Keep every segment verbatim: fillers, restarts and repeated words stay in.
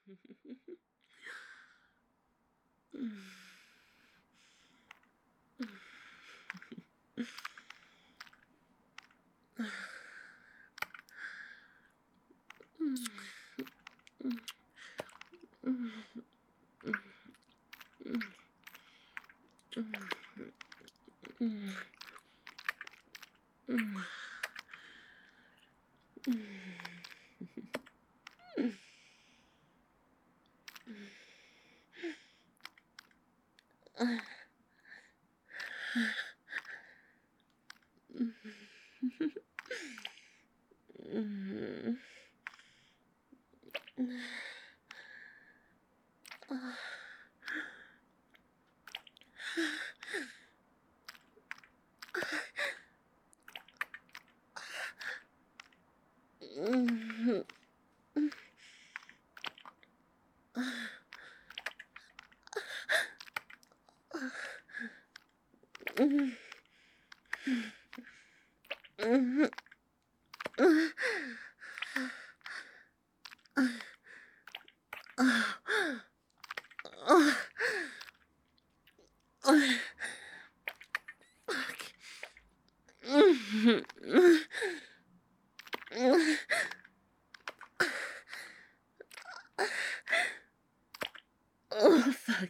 Oh, fuck.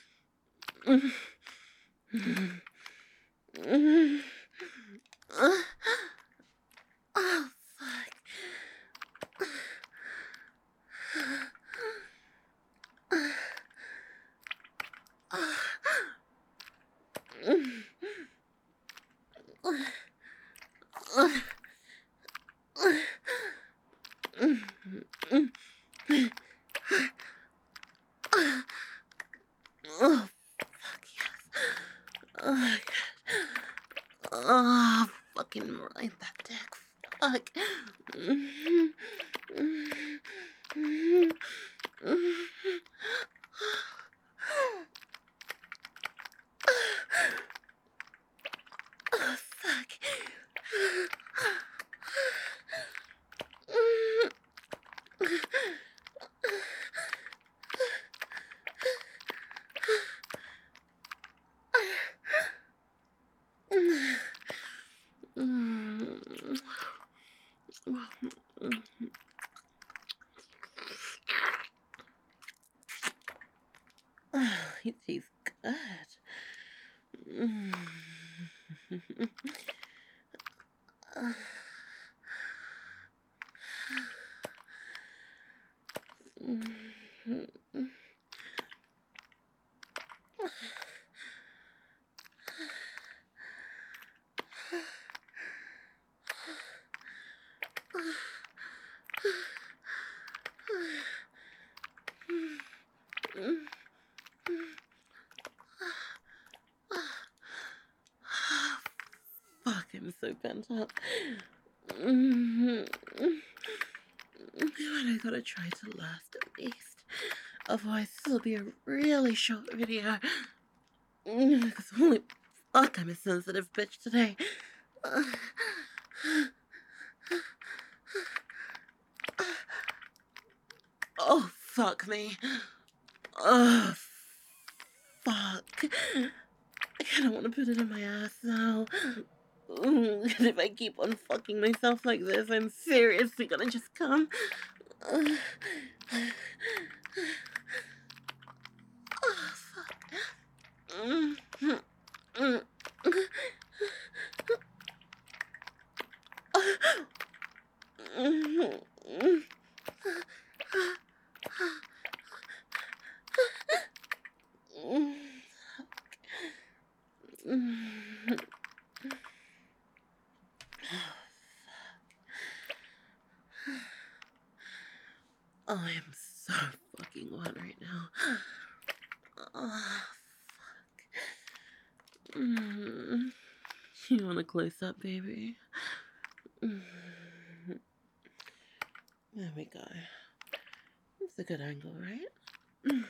Oh, fuck. Oh, fuck yes. Oh, my God. Oh, fucking right that dick. Fuck. Oh, fuck. Oh, it tastes good. Fuck, I'm so bent up. But I gotta try to last at least. Otherwise, this will be a really short video. Because holy fuck, I'm a sensitive bitch today. Oh, fuck me. Oh, fuck. I kinda wanna put it in my ass now. Because if I keep on fucking myself like this, I'm seriously gonna just come. Oh, fuck. Oh, I am so fucking wet right now. Oh, fuck. Mm. You want a close up, baby? Mm. There we go. It's a good angle, right?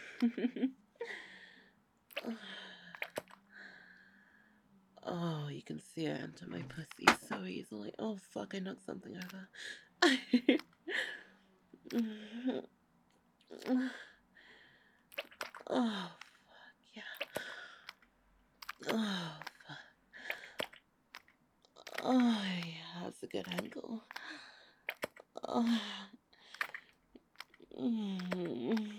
Oh, you can see it enter my pussy so easily. Oh, fuck, I knocked something over. Oh, yeah. Oh, fuck. Oh, yeah, that's a good angle. Oh. Mm.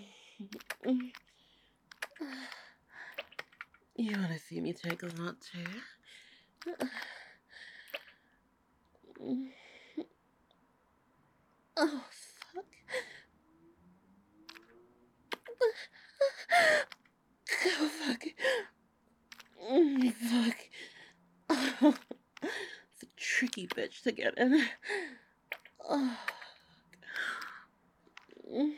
You want to see me take a lot too? Oh, fuck. Oh, fuck. Mm, fuck. Oh, it's a tricky bitch to get in. Oh. Mm.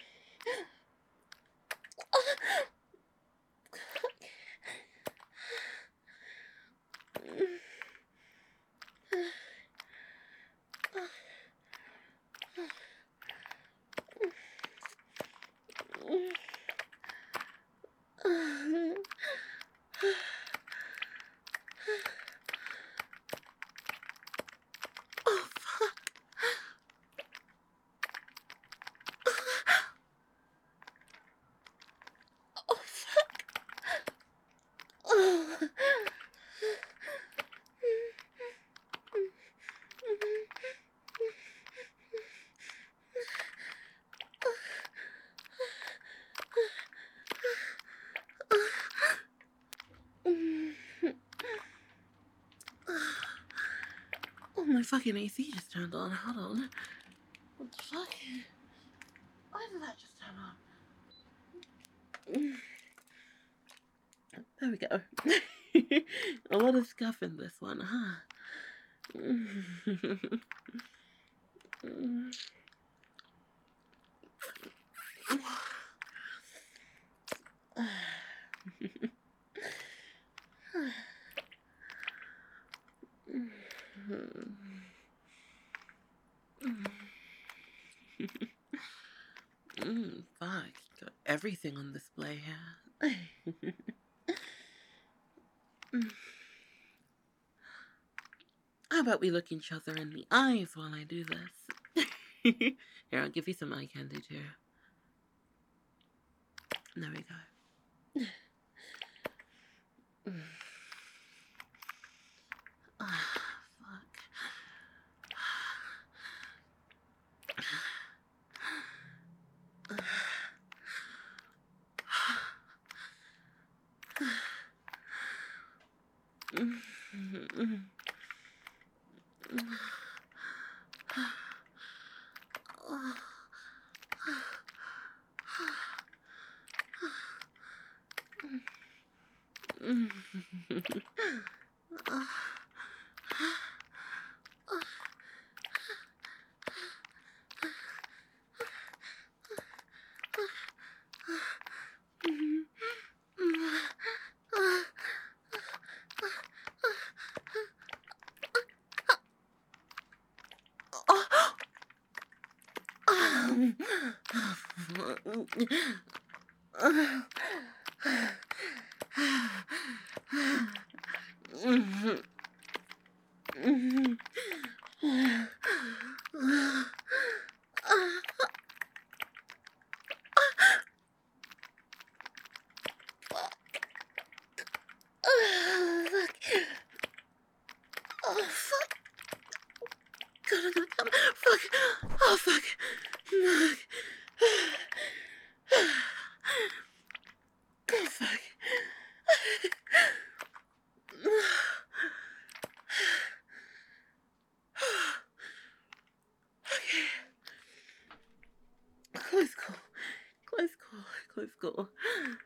Oh, fuck. Oh, fuck. Oh. Oh, my fucking A C just turned on. Hold on. What the fuck? Why did that just turn on? There we go. A lot of scuff in this one, huh? Mm, fuck. Got everything on display here. How about we look each other in the eyes while I do this? Here, I'll give you some eye candy too. There we go. Ah, fuck. Oh, fuck. God, I'm gonna come. Fuck. Oh, fuck. Fuck. Oh, fuck. Okay. Close call. Close call. Close call.